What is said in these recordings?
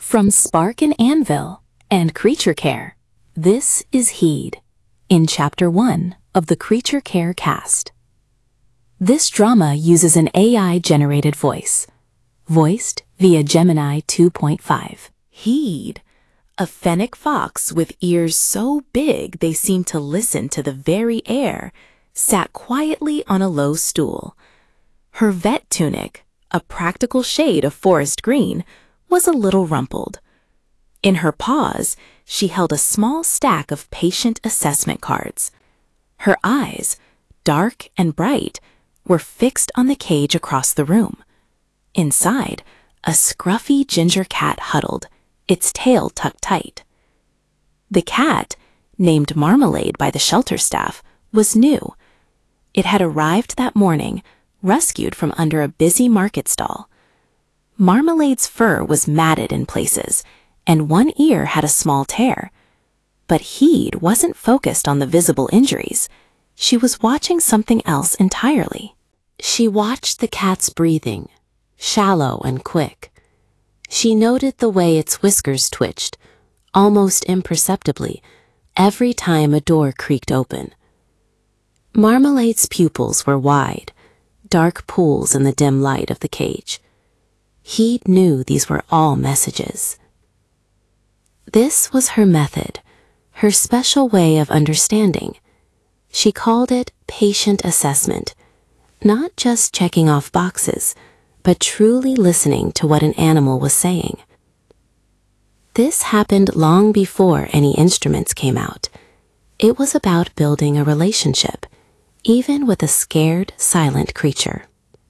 From Spark and Anvil and Creature Care, this is Heed, in Chapter 1 of the Creature Care cast. This drama uses an AI-generated voice, voiced via Gemini 2.5. Heed, a fennec fox with ears so big they seem to listen to the very air, sat quietly on a low stool. Her vet tunic, a practical shade of forest green, was a little rumpled. In her paws, she held a small stack of patient assessment cards. Her eyes, dark and bright, were fixed on the cage across the room. Inside, a scruffy ginger cat huddled, its tail tucked tight. The cat, named Marmalade by the shelter staff, was new. It had arrived that morning, rescued from under a busy market stall. Marmalade's fur was matted in places, and one ear had a small tear. But Heed wasn't focused on the visible injuries. She was watching something else entirely. She watched the cat's breathing, shallow and quick. She noted the way its whiskers twitched, almost imperceptibly, every time a door creaked open. Marmalade's pupils were wide, dark pools in the dim light of the cage. Heed knew these were all messages. This was her method, her special way of understanding. She called it patient assessment, not just checking off boxes, but truly listening to what an animal was saying. This happened long before any instruments came out. It was about building a relationship, even with a scared, silent creature.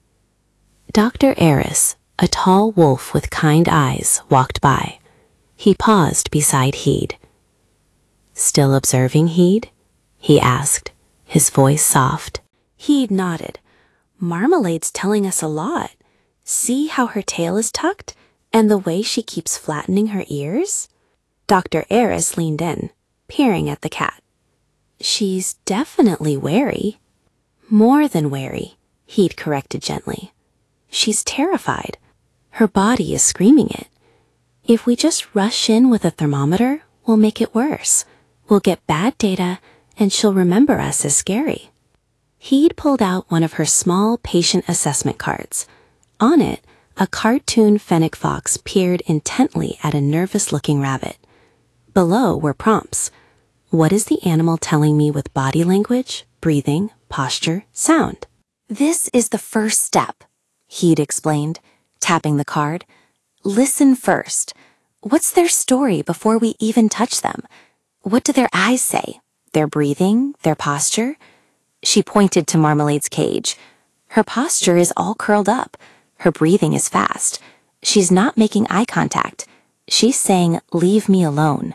Dr. Eris, a tall wolf with kind eyes, walked by. He paused beside Heed. "Still observing, Heed?" he asked, his voice soft. Heed nodded. "Marmalade's telling us a lot. See how her tail is tucked, and the way she keeps flattening her ears?" Dr. Eris leaned in, peering at the cat. "She's definitely wary." "More than wary," Heed corrected gently. "She's terrified. Her body is screaming it. If we just rush in with a thermometer, we'll make it worse. We'll get bad data, and she'll remember us as scary." Heed pulled out one of her small patient assessment cards. On it, a cartoon fennec fox peered intently at a nervous-looking rabbit. Below were prompts. What is the animal telling me with body language, breathing, posture, sound? "This is the first step," Heed explained, tapping the card. "Listen first. What's their story before we even touch them? What do their eyes say? Their breathing? Their posture?" She pointed to Marmalade's cage. "Her posture is all curled up. Her breathing is fast. She's not making eye contact. She's saying, 'Leave me alone.'"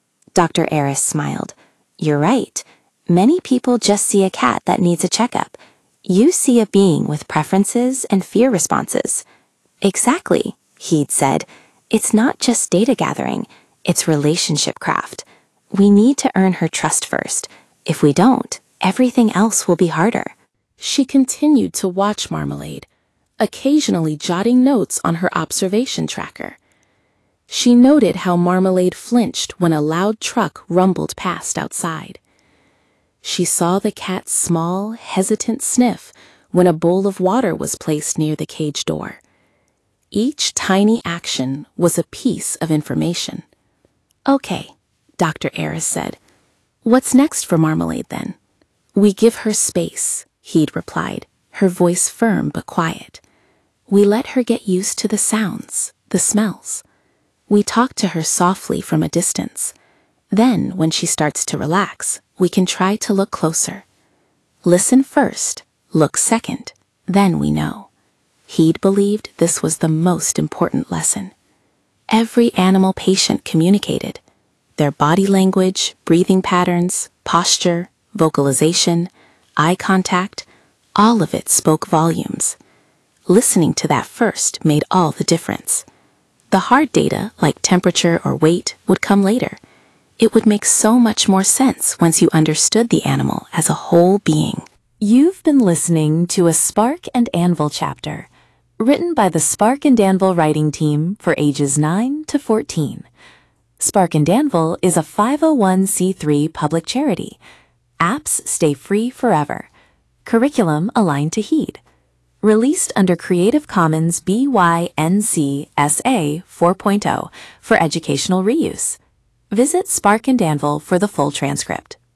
Dr. Eris smiled. "You're right. Many people just see a cat that needs a checkup. You see a being with preferences and fear responses." "Exactly," Heed said. "It's not just data gathering. It's relationship craft. We need to earn her trust first. If we don't, everything else will be harder." She continued to watch Marmalade, occasionally jotting notes on her observation tracker. She noted how Marmalade flinched when a loud truck rumbled past outside. She saw the cat's small, hesitant sniff when a bowl of water was placed near the cage door. Each tiny action was a piece of information. "Okay," Dr. Eris said. "What's next for Marmalade, then?" "We give her space," Heed replied, her voice firm but quiet. "We let her get used to the sounds, the smells. We talk to her softly from a distance. Then, when she starts to relax, we can try to look closer. Listen first, look second, then we know." Heed believed this was the most important lesson. Every animal patient communicated. Their body language, breathing patterns, posture, vocalization, eye contact, all of it spoke volumes. Listening to that first made all the difference. The hard data, like temperature or weight, would come later. It would make so much more sense once you understood the animal as a whole being. You've been listening to a Spark and Anvil chapter, Written by the Spark and Danville writing team for ages 9 to 14. Spark and Danville is a 501c3 public charity. Apps stay free forever. Curriculum aligned to HEED. Released under Creative Commons BY-NC SA 4.0 for educational reuse. Visit Spark and Danville for the full transcript.